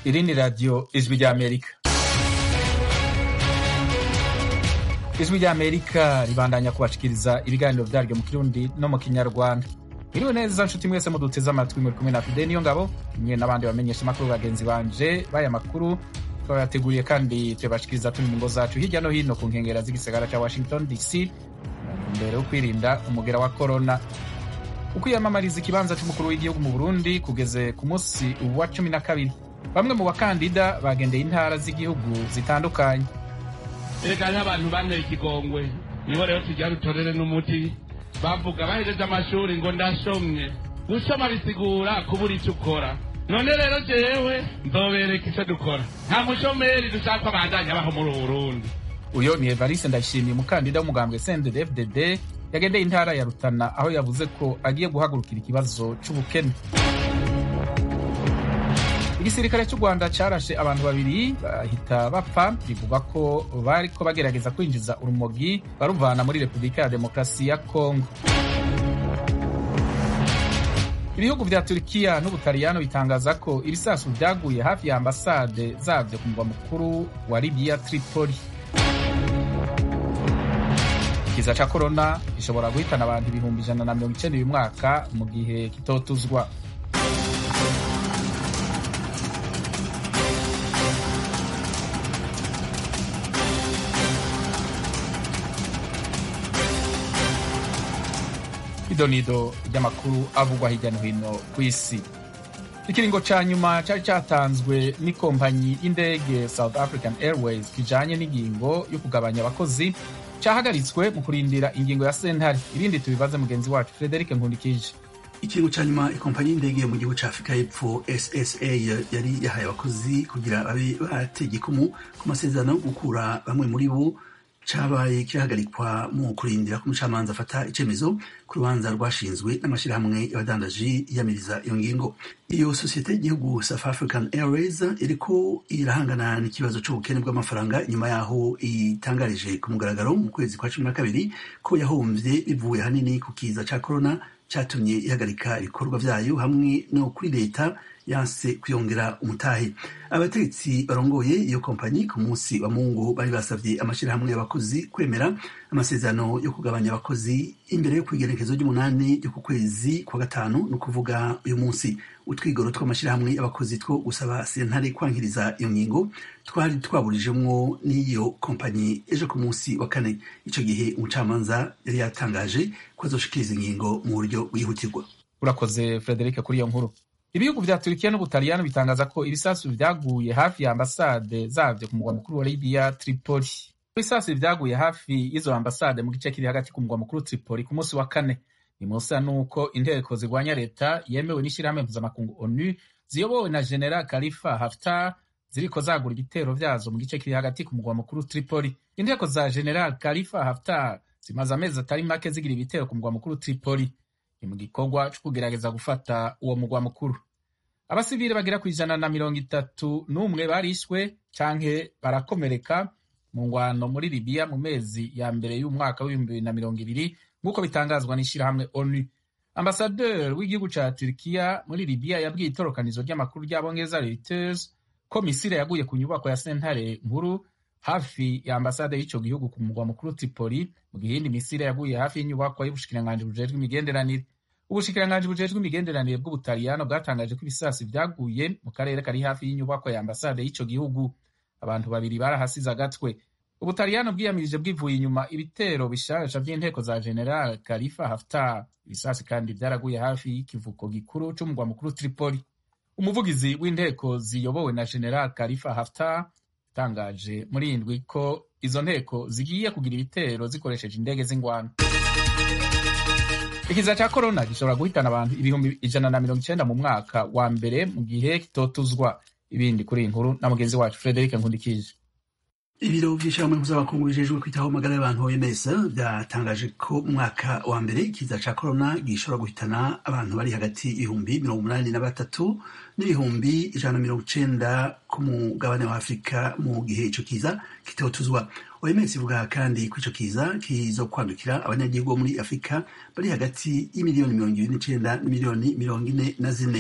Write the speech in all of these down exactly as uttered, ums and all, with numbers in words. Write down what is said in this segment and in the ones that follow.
Iri ni radiyo ijwi ry'Amerika. Ijwi ry'Amerika ribandanya kubashikiriza ibiganiro vyaryo mu Kirundi no mu Kinyarwanda. Iriwe neza nshuti mwese muduteze amatwi muri kumwe na Fide niyo ngabo, mwe nabandi bamenyesha makuru bagenzi banje baya makuru twayateguye kandi tubashikiriza turi mu ngo zacu hirya no hino ku nkengera z'igisagara ca Washington D C mbere yo kwirinda umugera wa corona. Ukwiyamamariza ikibanza c'umukuru w'igihugu mu Burundi kugeze ku munsi wa cumi na kabiri. Bamwe mu bakandida bagendeye intara z'igihugu zitandukanye. Ega n'abantu banteye ikigongwe niho rero tujya rutorere n'umuti bavuga bahejeje amashuri ngo ndashomye gusoma bisigura kubura icyo ukora. None rero jewe ndobereka icyo dukora, nta mushomeri dushaka abandanya baho muri Burundi. Uyo ni Evariste Ndayishimiye, umukandida w'umugambwe C N D D F D D yagendeye intara ya Rutana, aho yavuze ko agiye guhagurukira ikibazo c'ubukene. Igisirikare cy'u Rwanda carashe abantu babiri bahita bapfa, bivuga ko bariko bagerageza kwinjiza urumogi baruvana muri Repubulika ya Demokarasi ya Kongo. Ibihugu vya Turkiya n'Ubutaliyano bitangaza ko ibisasu vyaguye hafi ya ambasade zavyo ku mugwa mukuru wa Libya Tripoli. Ikiza ca corona gishobora guhitana abantu ibihumbi ijana na mirongo icenda uyu mwaka mu gihe kitotuzwa. Idonido ry'amakuru avugwa hirya no hino ku isi. Ikiringo ca nyuma cari catanzwe n'ikompanyi y'indege South African Airways kijanye n'ingingo yo kugabanya abakozi cahagaritswe mu kurindira ingingo ya sentare. Ibindi tubibaze mugenzi wacu Frederic Nkundikije. Ikiringo ca nyuma ikompanyi y'indege mu gihugu ca Afrika y'Epfo S S A yari yahaye abakozi kugira babe bategekumu ku masezerano yo gukura bamwe muri bo cabaye kihagarikwa mu kurindira ko umucamanza afata icemezo ku rubanza rwashinzwe n'amashirahamwe y'abadandaji yamiriza iyo ngingo. Iyo sosiyete y'igihugu South African Airways iriko irahangana n'ikibazo c'ubukene bw'amafaranga nyuma yaho itangarije ku mugaragaro mu kwezi kwa cumi na kabiri ko yahomvye bivuye hanini ku kiza ca corona catumye ihagarika ibikorwa vyayo hamwe no kuri leta yanse kuyongera umutahe. Abategetsi barongoye iyo kompanyi ku munsi wa Mungu bari basavye amashirahamwe y'abakozi kwemera amasezerano yo kugabanya abakozi imbere yo kwigerekezo ry'umunani yo ku kwezi kwa gatanu, no kuvuga uyu munsi. Utwigoro tw'amashirahamwe y'abakozi two gusaba sentare kwankiriza iyo ngingo twari twaburijemwo n'iyo kompanyi ejo ku munsi wa kane. Ico gihe umucamanza yari yatangaje ko azoshikiriza ingingo mu buryo bwihutirwa. Urakoze Frederic kuri iyo nkuru. Ibihugu vya Turkiya n'Ubutaliyano bitangaza ko ibisasu vyaguye hafi ya ambasade zavyo ku mugwa mukuru wa Libya Tripoli. Ibisasu vyaguye hafi y'izo ambasade mu gice kiri hagati ku mugwa mukuru Tripoli ku munsi wa kane. Ni musa nuko inteko zigwanya leta yemewe n'ishirahamwe mpuzamakungu ONU ziyobowe na General Khalifa Haftar ziriko zagura ibitero vyazo mu gice kiri hagati ku mugwa mukuru Tripoli. Inteko za General Khalifa Haftar zimaze amezi atari make zigira ibitero ku mugwa mukuru Tripoli. Ni mu gikorwa co kugerageza gufata uwo mugwa mukuru. Abasivile bagira ku ijana na mirongo itatu n'umwe barishwe canke barakomereka mu ngwano muri Libya mu mezi ya mbere y'umwaka w'ibihumbi bibiri na mirongo ibiri nk'uko bitangazwa n'ishirahamwe ONU. Ambasaderi w'igihugu ca Turkiya muri Libya yabwiye itorokanizo ry'amakuru ry'abongereza Reuters ko misile yaguye ku nyubako ya sentare nkuru hafi ya ambasade y'ico gihugu ku mugwa mukuru Tripoli, mu gihe indi misile yaguye hafi y'inyubako y'ubushikiranganji bujejwe imigenderanire. Ubushikiranganji bujejwe imigenderanire bw'Ubutaliyano bwatangaje ko ibisasi vyaguye mu karere kari hafi y'inyubako ya ambasade y'ico gihugu. Abantu babiri barahasize agatwe. Ubutaliyano bwiyamirije bwivuye inyuma ibitero bishasha vy'inteko za General Khalifa Haftar. Ibisasi kandi vyaraguye hafi y'ikivuko gikuru c'umugwa mukuru Tripoli. Umuvugizi w'inteko ziyobowe na General Khalifa Haftar tangaje muri indwi ko izo nteko zigiye kugira ibitero zikoresheje indege z'ingwano. Ikiza ca corona gishobora guhitana abantu ibihumbi ijana na mirongo icenda mu mwaka wa mbere mu gihe kitotuzwa. Ibindi kuri iyi nkuru na mugenzi wacu Frederic Nkundikije. Ibiro vy'ishirahamwe mpuzamakungu bijejwe kwitaho amagara y'abantu O M S vyatangaje ko mu mwaka wa mbere ikiza ca corona gishobora guhitana abantu bari hagati y'ibihumbi mirongo umunani na batatu n'ibihumbi ijana na mirongo icenda ku mugabane wa Afurika mu gihe ico kiza kitotuzwa. O M S ivuga kandi ko ico kiza kizokwandukira abanyagihugu bo muri Afurika bari hagati y'imiliyoni mirongo ibiri n'icenda n'imiliyoni mirongo ine na zine.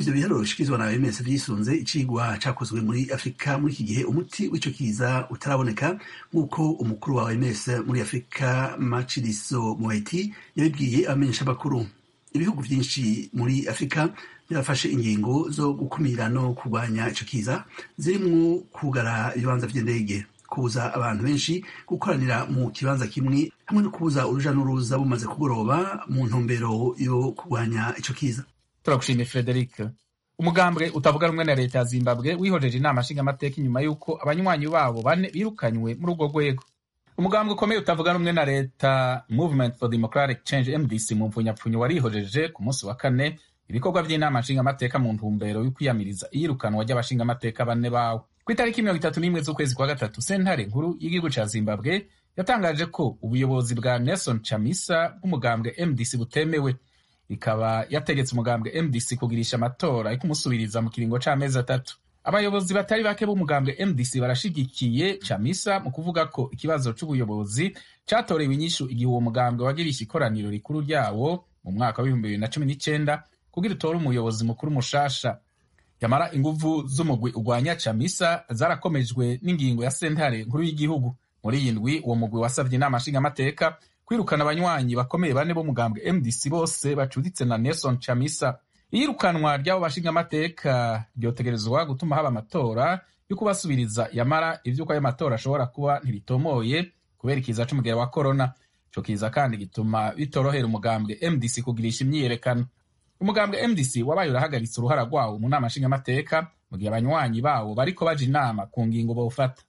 ivyo biharuro bishikizwa na O M S vyisunze icigwa cakozwe muri Afrika muri iki gihe umuti w'ico kiza utaraboneka nk'uko umukuru wa O M S muri Afrika Matshidiso Moeti yabibwiye abamenyesha bakuru. Ibihugu vyinshi muri Afrika byafashe ingingo zo gukumira no kurwanya ico kiza zirimwo kugara ibibanza vy'indege, kubuza abantu benshi gukoranira mu kibanza kimwe hamwe no kubuza uruja n'uruza bumaze kugoroba mu ntumbero yo kurwanya ico kiza. Turagushimiye Frederic. Umugambwe utavuga rumwe na leta ya Zimbabwe wihojeje inama nshingamateka inyuma y'uko abanywanyi babo bane birukanywe muri urwo rwego. Umugambwe ukomeye utavuga rumwe na leta Movement for Democratic Change M D C mu mvunyapfunyo warihojeje ku munsi wa kane ibikorwa by'inama nshingamateka mu ntumbero yo kwiyamiriza iyirukanwa ry'abashingamateka bane bawo. Ku itariki mirongo itatu n'imwe z'ukwezi kwa gatatu, sentare nkuru y'igihugu ca Zimbabwe yatangaje ko ubuyobozi bwa Nelson Chamisa bw'umugambwe M D C butemewe, ikaba yategetse umugambwe M D C kugirisha amatora yo kumusubiriza mu kiringo c'amezi atatu. Abayobozi batari bake b'umugambwe M D C barashigikiye Chamisa mu kuvuga ko ikibazo c'ubuyobozi catorewe inyishu igihe uwo mugambwe wagirisha ikoraniro rikuru ryawo mu mwaka w'ibihumbi bibiri na cumi n'icenda kugira utore umuyobozi mukuru mushasha. Yamara inguvu z'umugwi ugwanya Chamisa zarakomejwe n'ingingo ya sentare nkuru y'igihugu. Muri iyi ndwi uwo mugwi wasavye inama nshingamateka kwirukana abanywanyi bakomeye bane bo mugambwe M D C bose bacuditse na Nelson Chamisa. Iyirukanwa ry'abo bashingamateka ryotegerezwa gutuma haba amatora yo kubasubiriza, yamara ivyuko ayo matora ashobora kuba ntibitomoye kubera ikiza c'umugera wa corona. Ico kiza kandi gituma bitorohera umugambwe M D C kugirisha imyiyerekano. Umugambwe M D C wabaye urahagaritse uruhara rwawo mu nama nshingamateka mu gihe abanywanyi bawo bariko baja inama ku ngingo bawufata.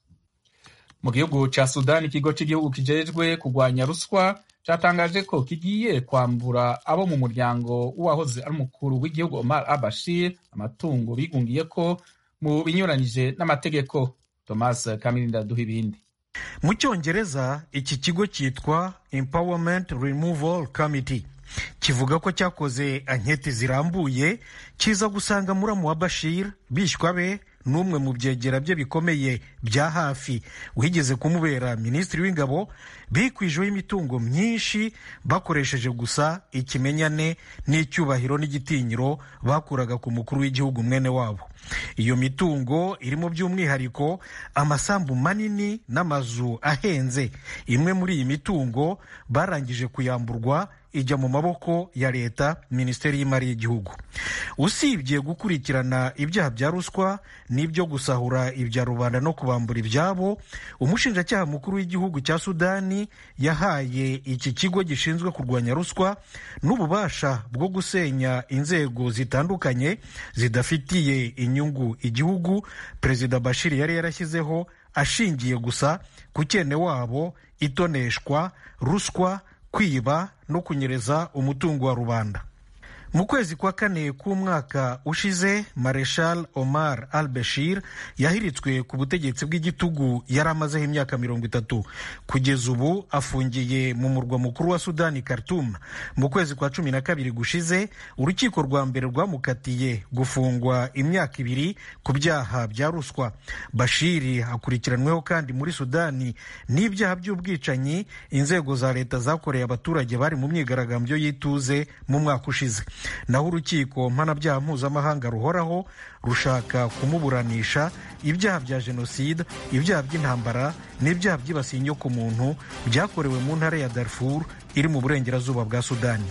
Mu gihugu ca Sudani, ikigo c'igihugu kijejwe kugwanya ruswa catangaje ko kigiye kwambura abo mu muryango w'uwahoze ari umukuru w'igihugu Omar al-Bashir amatungo bigungiye ko mu binyuranyije n'amategeko. Thomas Kamirinda duha ibindi. Mu Cyongereza iki kigo cyitwa Empowerment Removal Committee kivuga ko cyakoze anketi zirambuye kiza gusanga muramu wa Bashir bishwa be n'umwe mu byegera bye bikomeye bya hafi wigeze kumubera minisitiri w'ingabo bikwijeho imitungo myinshi bakoresheje gusa ikimenyane n'icyubahiro n'igitinyiro bakuraga ku mukuru w'igihugu mwene wabo. Iyo mitungo irimo by'umwihariko amasambu manini n'amazu ahenze. Imwe muri iyi mitungo barangije kuyamburwa ijya mu maboko ya leta, minisiteri y'imari y'igihugu. Usibye gukurikirana ibyaha bya ruswa n'ibyo gusahura ibya rubanda no kubambura ibyabo, umushinjacyaha mukuru w'igihugu cya Sudani yahaye iki kigo gishinzwe kurwanya ruswa n'ububasha bwo gusenya inzego zitandukanye zidafitiye inyungu igihugu Perezida Bashir yari yarashyizeho, ashingiye gusa ku cyene wabo, itoneshwa, ruswa, kwiba no kunyereza umutungo wa rubanda. Mu kwezi kwa kane k'umwaka ushize, Marshal Omar al-Bashir yahiritswe ku butegetsi bw'igitugu yari amazeho imyaka mirongo itatu. Kugeza ubu afungiye mu murwa mukuru wa Sudani, Khartoum. Mu kwezi kwa cumi na kabiri gushize, urukiko rwa mbere rwamukatiye gufungwa imyaka ibiri ku byaha bya ruswa. Bashir akurikiranweho kandi muri Sudani n'ibyaha by'ubwicanyi inzego za leta zakoreye abaturage bari mu myigaragambyo y'ituze mu mwaka ushize. Naho urukiko mpanabyaha mpuzamahanga ruhoraho rushaka kumuburanisha ibyaha bya jenoside, ibyaha by'intambara n'ibyaha byibasiye inyokomuntu byakorewe mu ntara ya Darfur iri mu burengerazuba bwa Sudani.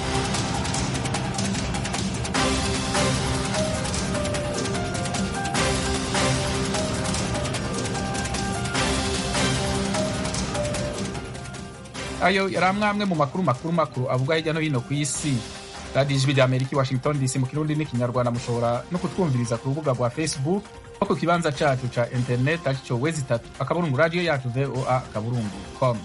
Ayo yari amwe mu makuru makuru makuru avuga hirya no hino ku isi. Radio Ijwi ry'Amerika i Washington D C mu Kirundi n'Ikinyarwanda. Mushobora no kutwumviriza ku rubuga rwa Facebook no ku kibanza cyacu ca internet aricyo wezi itatu akaburungu radio yacu V O A akaburungu com.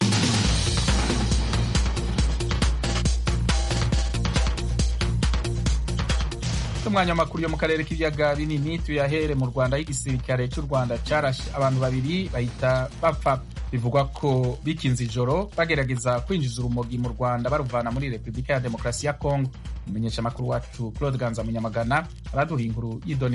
Umwanya makuru yo mu karere k'ibiyaga binini tuyahere mu Rwanda. Y'igisirikare cy'u Rwanda cyarashe abantu babiri bahita bapfa. Bivugwa ko bikinze ijoro bagerageza kwinjiza urumogi mu Rwanda baruvana muri Repubulika ya Demokarasi ya Kongo. Umumenyesha makuru wacu Claude Ganza Munyamagana araduha inkuru y'idonido.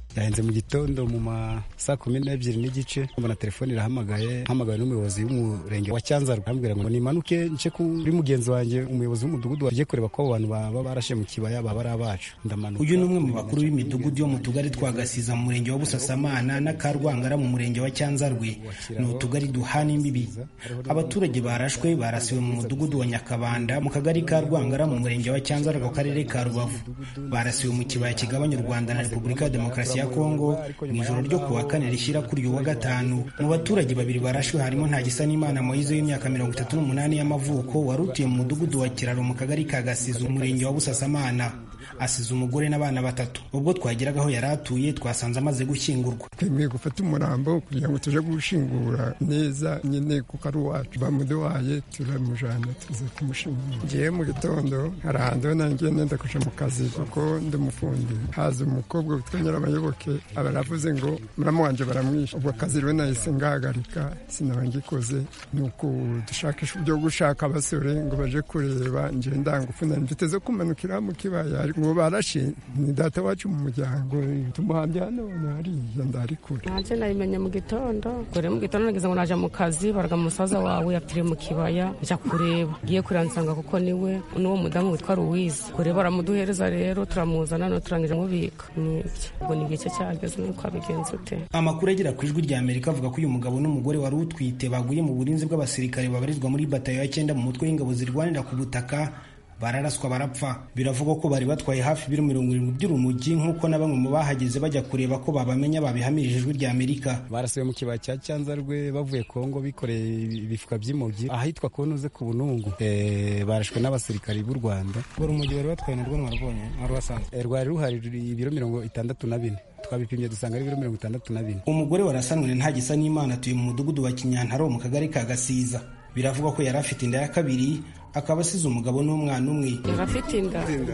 yahenze mu gitondo mu ma saa kumi n'ebyiri n'igice mbona telefone irahamagaye hamagaye n'umuyobozi w'umurenge wa Cyanzarwe ambwira ngo nimanuke nce kuri mugenzi wanjye umuyobozi w'umudugudu wagiye kureba ko abantu baba barashe mu kibaya baba ari abacu ndamanuka. Uyu ni umwe mu bakuru b'imidugudu yo mu tugari twa Gasiza mu murenge wa Busasamana na Karwangara mu murenge wa Cyanzarwe, ni utugari duhana imbibi. Abaturage barashwe barasiwe mu mudugudu wa Nyakabanda mu kagari ka Rwangara mu murenge wa Cyanzarwe mu karere ka Rubavu, barasiwe mu kibaya kigabanya u Rwanda na Repubulika ya Demokarasi ya Kongo mu ijoro ryo kuwa kane rishyira kuri uyu wa gatanu. Mu baturage babiri barashwe harimo Ntagisanimana Moise w'imyaka mirongo itatu n'umunani y'amavuko wari utuye mu mudugudu wa Kiraro mu kagari ka Gasiza umurenge wa Busasamana, asize umugore n'abana batatu. Ubwo twageraga aho yari atuye twasanze amaze gushyingurwa. Twemeye gufata umurambo kugira ngo tuje gushingura neza nyine kuko ari uwacu bamuduhaye turamujana tuze kumushingura. Ngiye mu gitondo hari ahantu nanjye nenda kuja mu kazi kuko ndi umufundi, haza umukobwa witwa Nyirabayoboke abaravuze ngo muramu wanje baramwisha. Ubwo kazi rero nahise ngahagarika sinaba ngikoze, nuko dushakisha uburyo gushaka abasore ngo baje kureba nje ndangufu mfite zo kumanukira mu kibaya ngo barashe ni data wacu mu muryango tumuhambye hano hariya ndari kure. Nanje nabimenye mu gitondo gore mu gitondo nagize ngo naje mu kazi baraga musaza wawe yapfiriye mu kibaya nja kureba, ngiye kuransanga kuko niwe n'uwo mudamu witwa Louise kure baramuduhereza rero turamuzana no turangije mubika nibyo. Ubwo ni igice cyageze nuko abigenza ute. Amakuru agira ku ijwi rya Amerika avuga ko uyu mugabo n'umugore wari utwite baguye mu burinzi bw'abasirikare babarizwa muri batayo ya cyenda mu mutwe w'ingabo zirwanira ku butaka, bararaswa barapfa. Biravugwa ko bari batwaye hafi ibiro mirongo irindwi by'urumogi nk'uko na bamwe mu bahageze bajya kureba ko babamenya babihamirije ijwi rya Amerika. Barasiwe mu kibaya cya Cyanzarwe bavuye Kongo bikoreye ibifuka by'imogi ahitwa Konuze ku Bunungu, eh barashwe n'abasirikari b'u Rwanda. Urumogi bari batwaye narwo mwarubonye mwari wasanze? Rwari ruhari ibiro mirongo itandatu na bine, twabipimye dusanga ari ibiro mirongo itandatu na bine. Umugore warasanwe Ntagisanimana atuye mu mudugudu wa Kinyantaro mu kagari ka Gasiza. Biravugwa ko yari afite inda ya kabiri akaba asize umugabo n'umwana umwe. Afite inda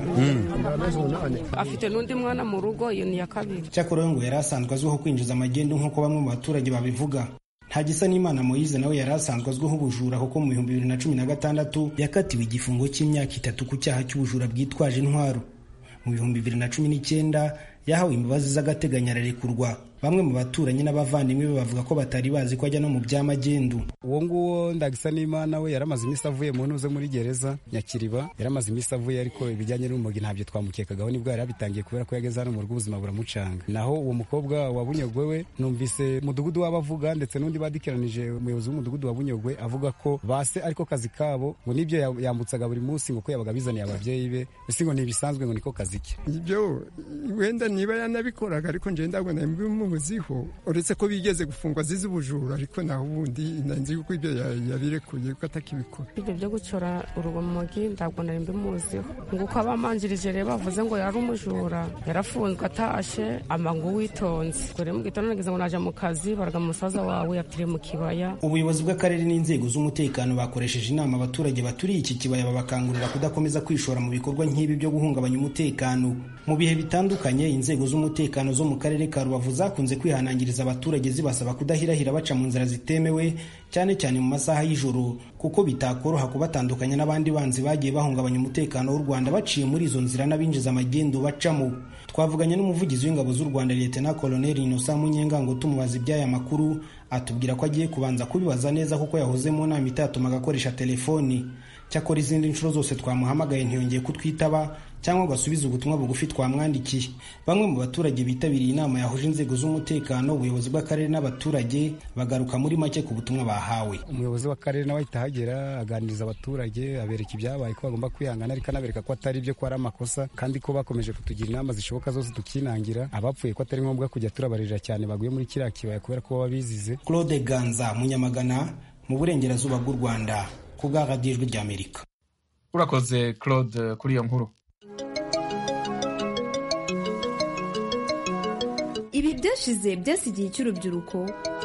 afite n'undi mwana mu rugo, iyo ni ya kabiri. Cyakora ngo yari asanzwe azwiho kwinjiza amagendo nk'uko bamwe mu baturage babivuga. Ntagisanimana Moise nawe yari asanzwe azwiho ubujura kuko mu bihumbi bibiri na cumi na gatandatu yakatiwe igifungo cy'imyaka itatu ku cyaha cy'ubujura bwitwaje intwaro. Mu bihumbi bibiri na cumi n'icyenda yahawe imbabazi z'agateganyo ararekurwa. Bamwe mu baturanyi n'abavandimwe be bavuga ko batari bazi ko ajya no mu by'amagendu. Uwo nguwo Ndagisanimana we yaramaze iminsi avuye mu ntuze muri gereza Nyakiriba, yaramaze iminsi avuye ariko ibijyanye n'urumogi ntabyo twamukekagaho, nibwo yari abitangiye kubera ko yageze hano mu rugo ubuzima buramucanga. Naho uwo mukobwa wa Bunyogwe we numvise mudugudu w'abavuga ndetse n'undi badikiranije umuyobozi w'umudugudu wa Bunyogwe avuga ko base ariko kazi kabo ngo nibyo yambutsaga buri munsi ngo ko yabaga bizaniye ababyeyi be, ese ngo nibisanzwe ngo niko kazi ke. Ibyo wenda niba yanabikoraga ariko nje ndabona muziho uretse ko bigeze gufungwa zizi ubujura, ariko naho ubundi nanzi yuko ibyo yabirekuye ko atakibikora. Ibyo byo gucora urumogi ndabwo nari mbimuziho, nguko abamanjirije rero bavuze ngo yari umujura yarafunzwe atashe amangu witonze. Gore mu gitondo nagize ngo naje mu kazi baraga musaza wawe yapfiriye mu kibaya. Ubuyobozi bw'akarere n'inzego z'umutekano bakoresheje inama abaturage baturiye iki kibaya babakangurira kudakomeza kwishora mu bikorwa nk'ibi byo guhungabanya umutekano. Mu bihe bitandukanye inzego z'umutekano zo mu karere ka Rubavu zakunze kwihanangiriza abaturage zibasaba kudahirahira baca mu nzira zitemewe, cyane cyane mu masaha y'ijoro kuko bitakoroha kubatandukanya n'abandi banzi bagiye bahungabanya umutekano w'u Rwanda baciye muri izo nzira n'abinjiza amagendo bacamo. Twavuganye n'umuvugizi w'ingabo z'u Rwanda Lieutenant Colonel Innocent Munyengango tumubaza iby'aya makuru, atubwira ko agiye kubanza kubibaza neza kuko yahoze mu nama itatumaga akoresha telefoni. Cyakora izindi nshuro zose twamuhamagaye ntiyongeye kutwitaba cyangwa ngo asubize ubutumwa bugufi twamwandikiye. Bamwe mu baturage bitabiriye inama yahuje inzego z'umutekano, ubuyobozi bw'akarere n'abaturage bagaruka muri make ku butumwa bahawe. Umuyobozi w'akarere nawe ahitahagera aganiriza abaturage abereka ibyabaye ko bagomba kwihangana, ariko anabereka ko atari ibyo ko ari amakosa kandi ko bakomeje kutugira inama zishoboka zose tukinangira, abapfuye ko atari ngombwa kujya turabarira cyane baguye muri kiriya kibaya kubera ko baba bizize. Claude Ganza Munyamagana mu burengerazuba bw'u Rwanda ku bwa radiyo ijwi ry'Amerika. Urakoze Claude kuri iyo nkuru. Ibi byashize byasigiye cy'urubyiruko.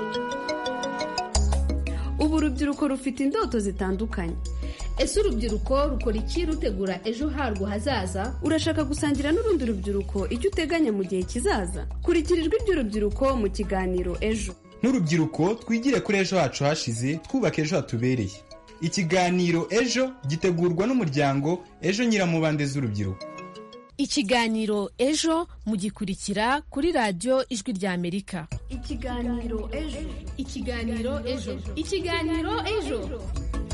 Ubu urubyiruko rufite indoto zitandukanye. Ese urubyiruko rukora iki rutegura ejo harwo hazaza? Urashaka gusangira n'urundi rubyiruko icyo uteganya mu gihe kizaza? Kurikira ijwi ry'urubyiruko mu kiganiro Ejo. N'urubyiruko twigire kuri ejo hacu hashize, twubaka ejo hatubereye. Ikiganiro Ejo gitegurwa n'umuryango Ejo Nyiramubande z'urubyiruko. ikiganiro ejo mugikurikira kuri radiyo ijwi rya amerika. ikiganiro ejo ikiganiro ejo ikiganiro ejo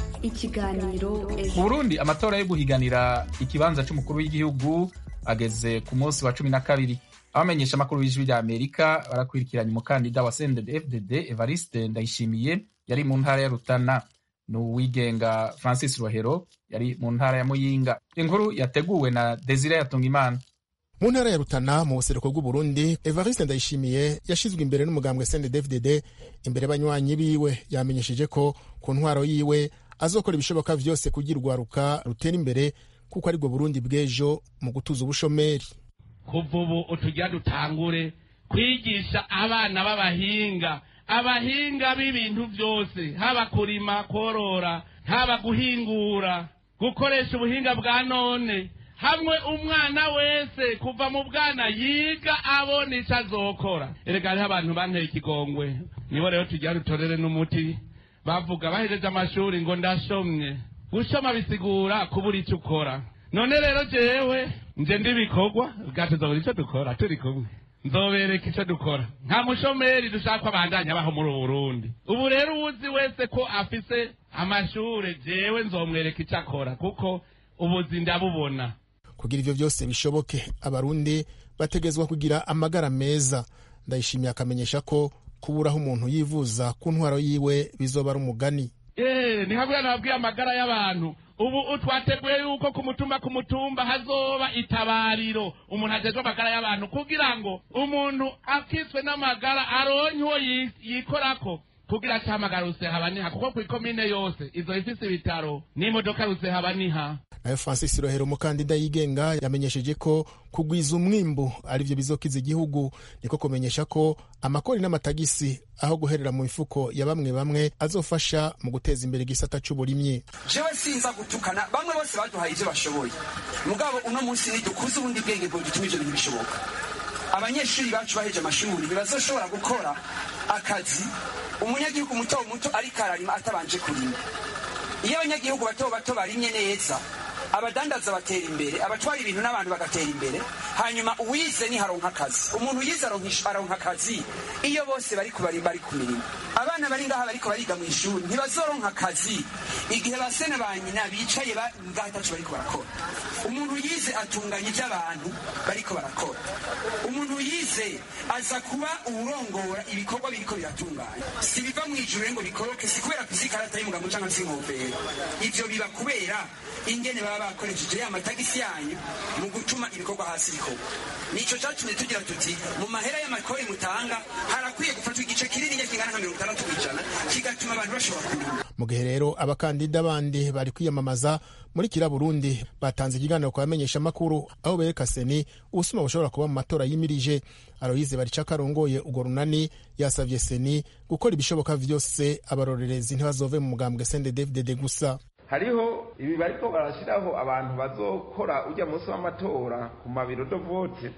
ikiganiro ejo mu Burundi amatora yo guhiganira ikibanza c'umukuru w'igihugu ageze ku munsi wa cumi na kabiri. Abamenyesha amakuru y'ijwi rya Amerika barakwirikiranye umukandida wa C N D D F D D Evariste Ndayishimiye yari mu ntara ya Rutana, n'uwigenga Francis Rohero yari mu ntara ya Muyinga. Inkuru yateguwe na Desire Yatungimana. Mu ntara ya Rutana mu buseruko bw'u Burundi, Evariste Ndayishimiye yashizwe imbere n'umugambwe C N D D F D D. Imbere banywanyi biwe yamenyesheje ko ku ntwaro yiwe azokora ibishoboka vyose kugira urwaruka rutera imbere kuko ari bwo Burundi bw'ejo mu gutuza ubushomeri. Kuva ubu utujya dutangure kwigisha abana b'abahinga abahinga b'ibintu byose, haba kurima, korora, haba guhingura, gukoresha ubuhinga bwa none. Hamwe umwana wese kuva mu bwana yiga abona icyo azokora. Erega hariho abantu banteye ikigongwe, nibo rero tujya dutorere n'umuti. Bavuga bahejeje amashuri ngo ndashomye. Gushoma bisigura kubura icyo ukora. None rero jewe nje ndibikorwa gatuzobura icyo dukora turi kumwe, nzobereka icyo dukora. Nta mushomeri dushaka abandanya baho muri Burundi. Ubu rero uzi wese ko afise amashure, jewe nzomwereka icyo akora kuko ubuzi ndabubona. Kugira ivyo vyose bishoboke, abarundi bategezwa kugira amagara meza. Ndayishimiye akamenyesha ko kuburaho umuntu yivuza ku ntwaro yiwe bizoba ari umugani. Eh, ni habwa nabwiye amagara y'abantu. Ubu utwateguye yuko ku mutumba ku mutumba hazoba itabariro umuntu ajejwe amagara y'abantu kugira ngo umuntu akitswe n'amagara aronke uwo yikorako kugira cyamagara rusehaba kuko ku ikomine yose izo ifise ibitaro n'imodoka rusehaba niha. Nayo Francis Rohero umukandida yigenga yamenyesheje ko kugwiza umwimbu ari byo bizokiza igihugu, niko kumenyesha ko amakori n'amatagisi aho guherera mu mifuko ya bamwe bamwe azofasha mu guteza imbere igisata c'uburimyi. Jewe sinza gutukana, bamwe bose baduhaye ivyo bashoboye, mugabo uno munsi nidukuze ubundi bwenge bwo gituma ivyo bintu bishoboka. Abanyeshuri bacu baheje amashuri bibazoshobora gukora akazi umunyagihugu muto muto ari kararima atabanje kurima. Iyo abanyagihugu bato bato barimye neza, abadandaza batera imbere, abatwara ibintu n'abantu bagatera imbere, hanyuma uwize ni haronka akazi. Umuntu yize aronka akazi iyo bose bari kubari bari kumirima. Abana bari ngaha bariko bariga mu ishuri ntibazoronka akazi igihe basene ba nyina bicaye ngatacu bariko barakora. Umuntu yize atunganya iby'abantu bariko barakora. Umuntu yize aza kuba urongora ibikorwa biriko biratunganya. Si biva mu ijuru ngo bikoroke, si kubera kuzikarata y'umugabo cyangwa s'inkofero. Ivyo biba kubera ingene baba bakoresheje ya matagisi yanyu mu gutuma ibikorwa hasi bikorwa. Nico cyatumye tugira tuti mu mahera y'amakori mutanga harakwiye gufatwa igice kinini kingana nka mirongo itandatu kw'ijana kigatuma abantu bashobora kurima. Mu gihe rero abakandida bandi bari kwiyamamaza muri kira Burundi batanze ikiganiro kwa bamenyesha makuru aho bereka seni ubusuma bushobora kuba mu matora yimirije. Aloyize Baricakarongoye ugo runani yasavye seni gukora ibishoboka vyose abarorerezi ntibazove mu mugambwe C N D D F D D gusa. Hariho ibi bariko barashiraho abantu bazokora ujya munsi w'amatora ku mabiro do vote,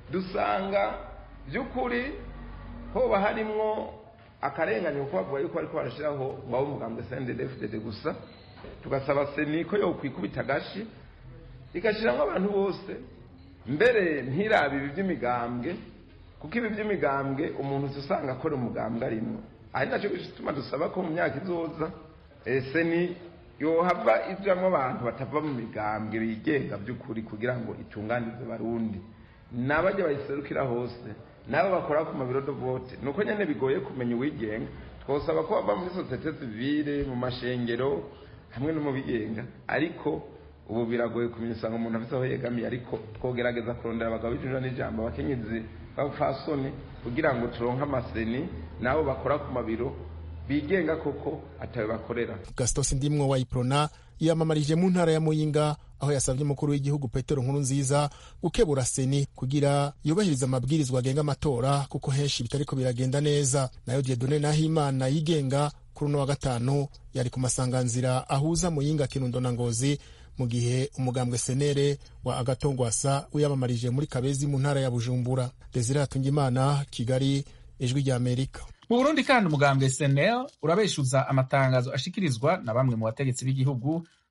dusanga by'ukuri hoba harimwo akarenganyo ko bavuga yuko ariko barashiraho bawo mugambwe C N D D F D D gusa. Tugasaba seni ko yo kwikubita gashi ikashiramwe abantu bose, mbere ntirabe ibi by'imigambwe kuko ibi by'imigambwe umuntu usanga akora umugambwe arimo. Ari naco gituma dusaba ko mu myaka izoza seni yo hava ivyamwe abantu batava mu migambwe bigenga by'ukuri kugira ngo itunganize Barundi n'abajya bayiserukira hose nabo bakora ku mabiro do vote. Nuko nyene bigoye kumenya uwigenga, twosaba ko bava muri societe civile mu mashengero hamwe no mu bigenga, ariko ubu biragoye kumenya usanga umuntu afite aho yegamiye. Ariko twogerageza kurondera abagabo b'ijuru n'ijambo abakenyezi b'abafasoni kugira ngo turonke amaseni nabo bakora ku mabiro bigenga koko atawe bakorera. Gaston Sindimwo wa Iprona yamamarije mu ntara ya Muyinga aho yasavye umukuru w'igihugu Petero Nkurunziza gukebura seni kugira yubahiriza amabwirizwa agenga amatora kuko henshi bitariko biragenda neza. Nayo Dieudonne Nahimana yigenga kuri no wa gatanu yari ku masanganzira ahuza Muyinga, Kirundo na Ngozi mu gihe umugambwe senere wa Agatongwasa uyamamarije muri Kabezi mu ntara ya Bujumbura. Desire Hatungimana, Kigali, Ijwi rya Amerika. Mu Burundi kandi umugambwe S N L urabeshuza amatangazo ashikirizwa na bamwe mu bategetsi b'igihugu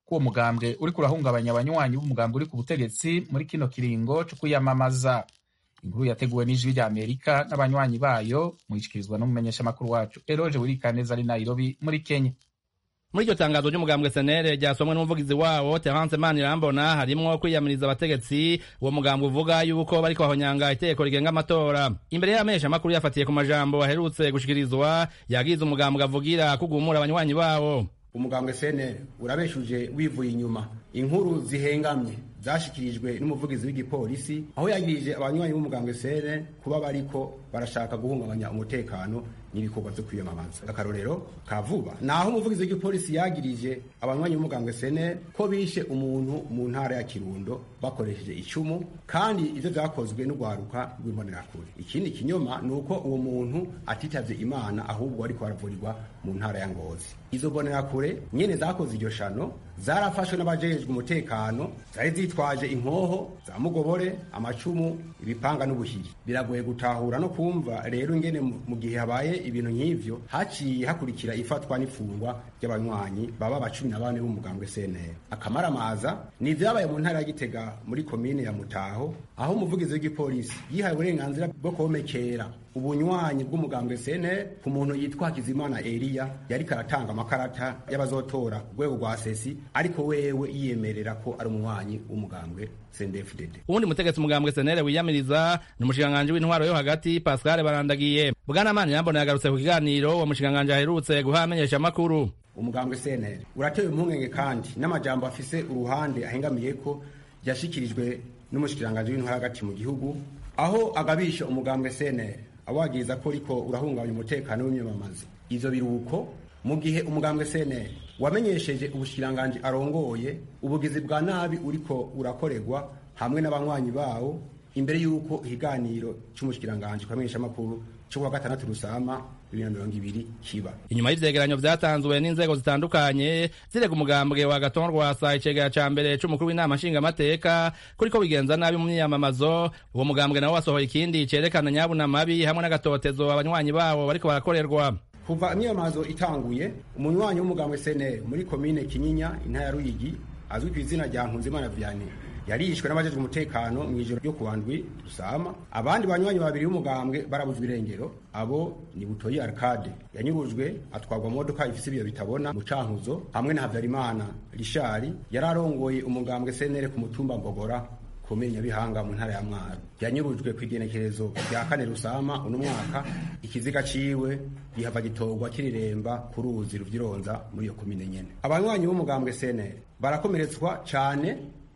ko uwo mugambwe uri kurahungabanya abanywanyi b'umugambwe uri ku butegetsi muri kino kiringo co kwiyamamaza. Inkuru yateguwe n'ijwi rya Amerika n'abanywanyi bayo muyishikirizwa n'umumenyeshamakuru wacu Eroje Wirikaneza ari Nairobi muri Kenya. Muri iryo tangazo ry'umugambwe senere ryasomwe n'umuvugizi wawo Terence Manirambona harimwo kwiyamiriza abategetsi uwo mugambwe uvuga yuko bariko bahonyanga itegeko rigenga amatora. Imbere y'amesha makuru yafatiye ku majambo aherutse gushikirizwa yagize umugambwe avugira kugumura abanywanyi bawo. Umugambwe senere urabeshuje wivuye inyuma inkuru zihengamye zashikirijwe n'umuvugizi w'igipolisi aho yagirije abanywanyi b'umugambwe senere kuba bariko barashaka guhungabanya umutekano n'ibikorwa byo kwiyamamaza. Akarorero kavuba naho umuvugizi w'igipolisi yagirije abanywanyi b'umugambwe senere ko bishe umuntu mu ntara ya Kirundo bakoresheje icumu kandi ivyo vyakozwe n'ugwaruka rw'imbonerakure. Ikindi kinyoma nuko uwo muntu atitavye Imana ahubwo ariko aravurirwa mu ntara ya Ngozi. Izo mbonerakure nyene zakoze iryo shano zarafashwe n'abajejwe umutekano zari zitwaje inkoho za mugobore amacumu ibipanga n'ubuhiri. Biragoye gutahura no kumva rero ingene mu gihe habaye ibintu nk'ivyo haciye hakurikira ifatwa n'ifungwa ry'abanywanyi baba bacumi na bane b'umugambwe senere. Akamaramaza ni vyabaye mu ntara ya Gitega muri komine ya Mutaho aho umuvugizi w'igipolisi yihaye uburenganzira bwo komekera ubunywanyi bw'umugambwe senere ku muntu yitwa Kizimana Elia yari karatanga amakarata y'abazotora rwego rwa sesi ariko wewe yiyemerera ko ari umunywanyi w'umugambwe C N D D F D D. Ubundi mutegetsi umugambwe senere wiyamiriza n'umushikanganje w'intwaro yo hagati Pascal Barandagiye. Bwana Manirambona yagarutse ku kiganiro uwo mushikanganje aherutse guhamenyesha amakuru. Umugambwe senere uratewe impungenge kandi n'amajambo afise uruhande ahengamiye ko yashikirijwe n'umushikanganje w'intwaro hagati mu gihugu aho agabisha umugambwe senere awagiriza ko riko urahungabanya umutekano w'imyamamazi. Ivyo biruko mu gihe umugambwe senere wamenyesheje ubushikiranganje arongoye ubugizi bwa nabi uriko urakorerwa hamwe n'abanywanyi bawo imbere yuko ihiganiro c'umushikiranganje kwamenyesha makuru cyo kwa gatandatu Rusama bibiri na mirongo ibiri kiba. Inyuma y'ivyegeranyo vyatanzwe n'inzego zitandukanye zirega umugambwe wa Agathon Rwasa icegera ca mbere c'umukuru w'inama nshingamateka kuriko bigenza nabi mu myamamazo, uwo mugambwe nawo wasohoye ikindi cerekana nyabuna mabi hamwe n'agatotezo abanywanyi bawo bariko barakorerwa. Kuva imyamamazo itanguye umunywanyi w'umugambwe senere muri komine Kinyinya intara ya Ruyigi azwi ku izina rya Nkunzimana Vianney yarishwe n'abajejwe umutekano mu ijoro ryo kuwandwi Rusama. Abandi banywanyi babiri b'umugambwe barabuzwe irengero, abo ni Butoyi Arcade yanyurujwe atwarwa mu modoka ifise ibiyo bitabona mu Cankuzo hamwe na Havyarimana Richard yararongoye umugambwe senere ku mutumba Ngogora komine Nyabihanga mu ntara ya Mwaro. Yanyurujwe kwigenekerezo rya kane Rusama uno mwaka, ikiziga ciwe gihava gitorwa kiriremba ku ruzi ruvyironza muri iyo komine nyene. Abanywanyi b'umugambwe senere barakomeretswa cane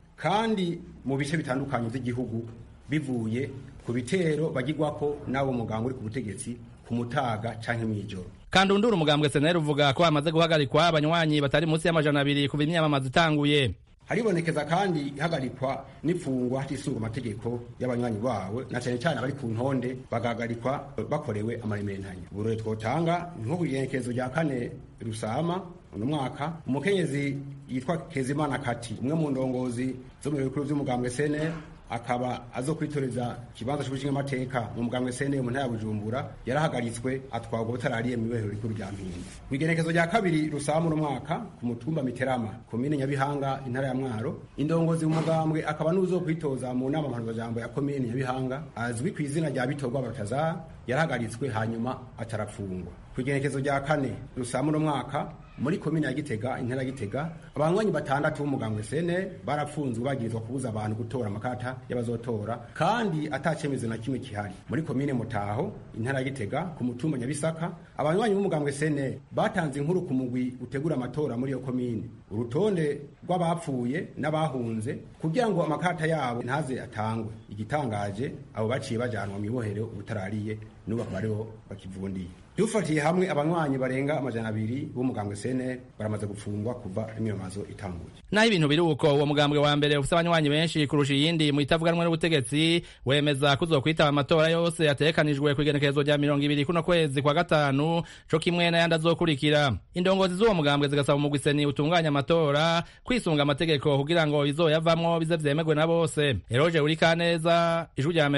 kandi mu bice bitandukanye by'igihugu bivuye ku bitero bagirwako n'abo mugambwe uri ku butegetsi ku mutaga canke mw'ijoro. Kandi undura umugambwe senere uvuga ko hamaze guhagarikwa abanywanyi batari munsi y'amajana abiri kuva imyamamazo itanguye. Haribonekeza kandi ihagarikwa n'ifungwa hatisunga amategeko y'abanywanyi bawe na cyane cyane abari ku ntonde bagahagarikwa bakorewe amarementanya. Uburore twotanga nko kugenekerezo rya kane Rusama uno mwaka umukenyezi yitwa Kezimana Kati umwe mu ndongozi zo mu bikuru by'umugambwe senere akaba azo kwitoreza kibanza cy'ubushinga amateka mu mugambwe senere mu ntara ya Bujumbura yarahagaritswe atwagwa butarariye mu ibehero rikuru rya Mpinga. Kwigenekezo rya kabiri Rusama uno mwaka ku mutumba Miterama komine Nyabihanga intara ya Mwaro indongozi mu mugambwe akaba nuzo kwitoza mu nama mpanuzajambo ya komine Nyabihanga azwi ku izina rya Bitorwa Bataza yarahagaritswe hanyuma atarafungwa. Kwigenekezo rya kane Rusama uno mwaka muri komine ya Gitega intara ya Gitega abanywanyi batandatu b'umugambwe senere barapfunzwe bagirizwa kubuza abantu gutora amakata y'abazotora kandi atacemezo na kimwe kihari. Muri komine Mutaho intara ya Gitega ku mutumba Nyabisaka abanywanyi b'umugambwe senere batanze inkuru ku mugwi utegura amatora muri iyo komine urutonde rw'abapfuye n'abahunze kugira ngo amakata yabo ntaze atangwe. Igitangaje abo baciye bajanwa mu ibohero ubutarariye n'ubu bariho bakivundiye. Dufatiye hamwe abanywanyi barenga amajana abiri b'umugambwe senere baramaze gufungwa kuva imyamamazo itanguye. Naho ibintu biri uko uwo mugambwe wa mbere ufite abanywanyi benshi kurusha iyindi mu itavuganwe n'ubutegetsi wemeza kuzokwitaba amatora yose yatekanijwe kwigenekerezo rya mirongo ibiri kuno kwezi kwa gatanu co kimwe n'ayandi azokurikira. Indongozi z'uwo mugambwe zigasaba umugwi seni utunganya amatora kwisunga amategeko kugira ngo bizoyavamwo bize vyemegwe na bose. Eroje Urikaneza, Ijwi rya Amerika.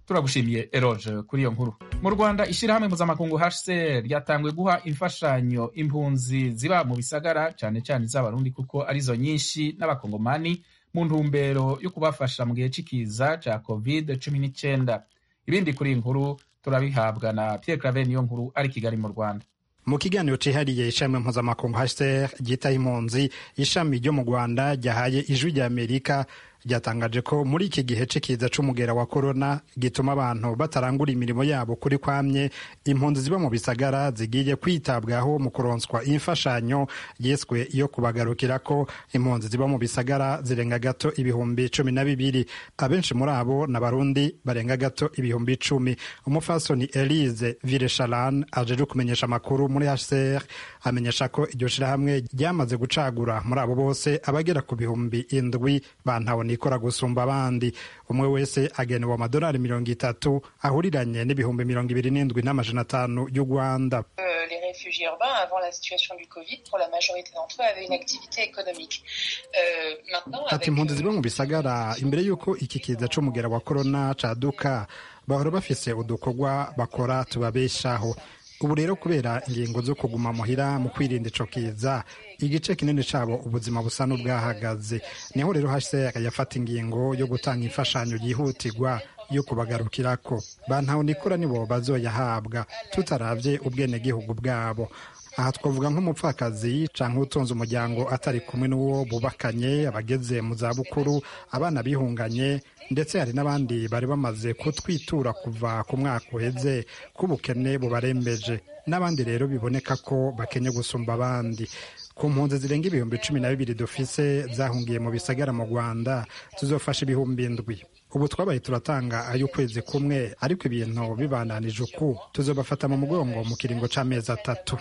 turagushimiye Eroge kuri iyo nkuru. Mu Rwanda ishirahamwe mpuzamakungu H C R ryatangwe guha imfashanyo impunzi ziba mu bisagara cyane cyane z'abarundi kuko arizo nyinshi n'abakongomani mu ntumbero yo kubafasha mu gihe c'ikiza ca covid cumi n'icyenda. Ibindi kuri inkuru turabihabwa na Pierre Claver niyo nkuru ari Kigali mu Rwanda. Mu kiganiro cihariye ishami mpuzamakungu H C R ryitaye impunzi, ishami ryo mu Rwanda ryahaye ijwi rya Amerika ryatangaje ko muri iki gihe c'ikiza c'umugera wa corona gituma abantu batarangura imirimo yabo kuri kwamye, impunzi ziba mu bisagara zigiye kwitabwaho mu kuronswa imfashanyo yiswe iyo kubagarukirako. Impunzi ziba mu bisagara zirenga gato ibihumbi cumi na bibiri, abenshi muri abo n'abarundi barenga gato ibihumbi icumi. Umufasoni Elise Vireshalan ajeje kumenyesha amakuru muri H C R amenyesha ko iryo shirahamwe ryamaze gucagura muri abo bose abagera ku bihumbi indwi bantaho nikora gusumba abandi. Umwe wese agenewe amadolari mirongo itatu ahuriranye n'ibihumbi mirongo ibiri n'indwi n'amajana atanu y'u Rwanda. Les réfugiés urbains, avant la situation du Covid, pour la majorité d'entre eux, avaient une activité économique. Euh, maintenant, ati impunzi ziba mu bisagara imbere y'uko iki kiza c'umugera wa corona caduka bahora bafise udukorwa bakora tubabeshaho. Ubu rero kubera ingingo zo kuguma muhira mu kwirinda ico kiza, igice kinini cabo ubuzima busa n'ubwahagaze. Niho rero H C R yafata ingingo yo gutanga imfashanyo yihutirwa yo kubagarukirako. Bantaho nikora nibo bazoyahabwa tutaravye ubwenegihugu bwabo. Aha twavuga nk'umupfakazi canke utunze umuryango atari kumwe n'uwo bubakanye, abageze mu zabukuru, abana bihunganye, ndetse hari n'abandi bari bamaze kutwitura kuva ku mwaka uheze k'ubukene bubarembeje, n'abandi rero biboneka ko bakenye gusumba abandi. Ku mpunzi zirenga ibihumbi cumi na bibiri dufise zahungiye mu bisagara mu Rwanda tuzofasha ibihumbi indwi. Ubu twabaye turatanga ay'ukwezi kumwe, ariko ibintu bibananije uku tuzobafata mu mugongo mu kiringo c'amezi atatu.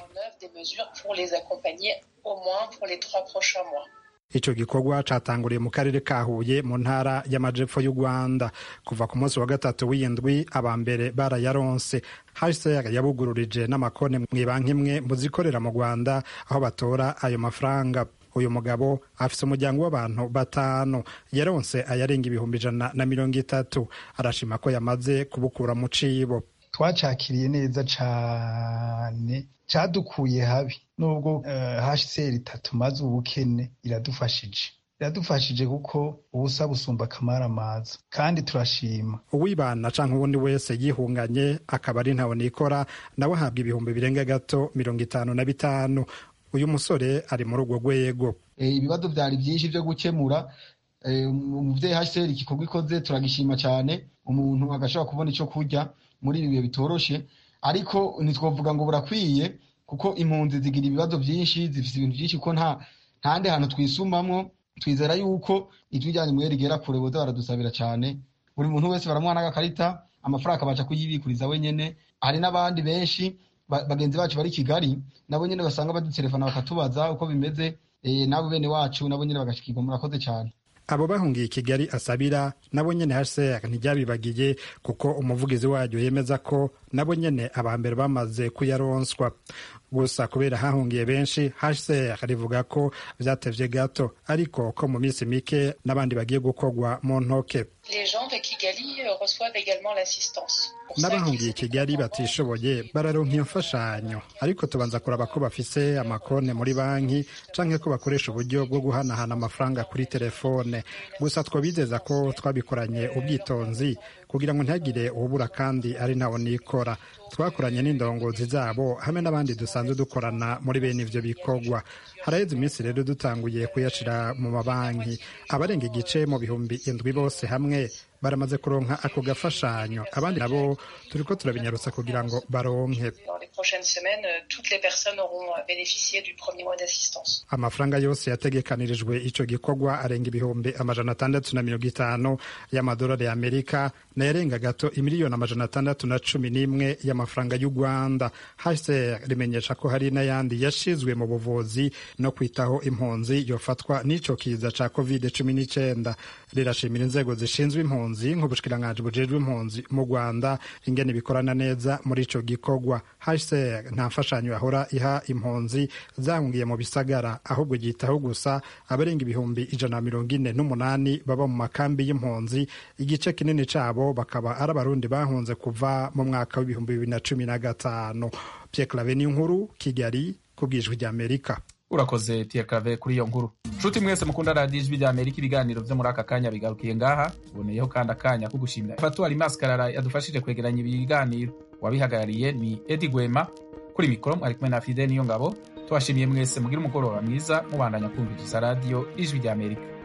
Ico gikorwa catanguriye mu karere ka Huye mu ntara y'amajepfo y'u Rwanda. Kuva ku munsi wa gatatu w'indwi abambere barayaronse. H C R yabugururije n'amakonti mw'ibanki imwe mu zikorera mu Rwanda aho batora ayo mafaranga. Uyu mugabo afise umuryango w'abantu batanu, yaronse ayarenga ibihumbi ijana na mirongo itatu. Arashima ko yamaze kubukura mu cibo. Twacakiriye neza cane, cadukuye habi. Nubwo uh, H C R itatumaze ubukene iradufashije iradufashije kuko ubusa busumba akamaramaza, kandi turashima. Uwibana canke uwundi wese yihunganye akaba ari ntawe nikora nawe ahabwa ibihumbi birenga gato mirongo itanu na bitanu. Uyu musore ari muri urwo rwego. E, ibibazo vyari vyinshi vyo gukemura. E, umuvyeyi H C R igikorwa ikoze turagishima cyane, umuntu agashobora kubona ico kurya muri ibi bihe bitoroshe, ariko ntitwovuga ngo burakwiye kuko impunzi zigira ibibazo vyinshi, zifise ibintu vyinshi ko nta ntande hantu twisumamwo. Twizera yuko ijwi ryanyu mwe rigera kure, boza baradusabira cyane. Buri muntu wese baramwana agakarita, amafaranga baca kuyibikuriza wenyene. Hari n'abandi benshi bagenzi bacu bari Kigali nabo nyene basanga badutelefona bakatubaza uko bimeze, e, nabo bene wacu nabo nyene bagashikirwa. Murakoze cyane. Abo bahungiye Kigali asabira nabo nyene H C R ntijyabibagiye kuko umuvugizi waryo yemeza ko nabo nyene abambere bamaze kuyaronswa. Gusa kubera hahungiye benshi, H C R rivuga ko vyatevye gato, ariko ko mu minsi mike n'abandi bagiye gukorwa mu ntoke. N'abahungiye Kigali batishoboye bararonka imfashanyo, ariko tubanza kuraba ko bafise amakonti muri banki canke ko bakoresha uburyo bwo guhanahana amafaranga kuri telefone. Gusa twabizeza ko twabikoranye ubwitonzi kugira ngo ntihagire ubura kandi ari ntawo nikora. Twakoranye n'indongozi zabo hamwe n'abandi dusanzwe dukorana muri bene ivyo bikorwa. Haraheze iminsi rero dutanguye kuyashira mu mabanki. Abarenga igice mu bihumbi indwi bose hamwe baramaze kuronka ako gafashanyo, abandi nabo turiko turabinyarutsa kugira ngo baronke. Amafaranga yose yategekanirijwe ico gikorwa arenga ibihumbi amajana atandatu na mirongo itanu y'amadolari ya Amerika, na yarenga gato imiliyoni amajana atandatu na cumi n'imwe y'amafaranga y'u Rwanda. H C R rimenyesha ko hari n'ayandi yashizwe mu buvuzi no kwitaho impunzi yofatwa n'ico kiza ca covid cumi n'icyenda. Rirashimira inzego zishinzwe impunzi impunzi nk'ubushikiranganji bujejwe impunzi mu Rwanda ingene bikorana neza muri ico gikorwa. H C R nta mfashanyo yahora iha impunzi zangiye mu bisagara, ahubwo yitaho gusa abarenga ibihumbi ijana na mirongo ine n'umunani baba mu makambi y'impunzi, igice kinini cabo bakaba ari abarundi bahunze kuva mu mwaka w'ibihumbi bibiri na cumi na gatanu. Pierre Claver Niyonkuru, Kigali, kubw'Ijwi ry'Amerika. Urakoze Pierre Claver kuri iyo nkuru. Nshuti mwese mukunda radiyo Ijwi ry'Amerika, ibiganiro vyo muri aka kanya bigarukiye ngaha. Boneyeho kandi akanya ko gushimira Fatuari Maskarara yadufashije kwegeranya ibiganiro. Wabihagarariye ni Eddie Gwema, kuri mikoro mwari kumwe na Fidel Niyongabo. Tubashimiye mwese, mugira umugoroba mwiza mubandanya kumviriza radiyo Ijwi ry'Amerika.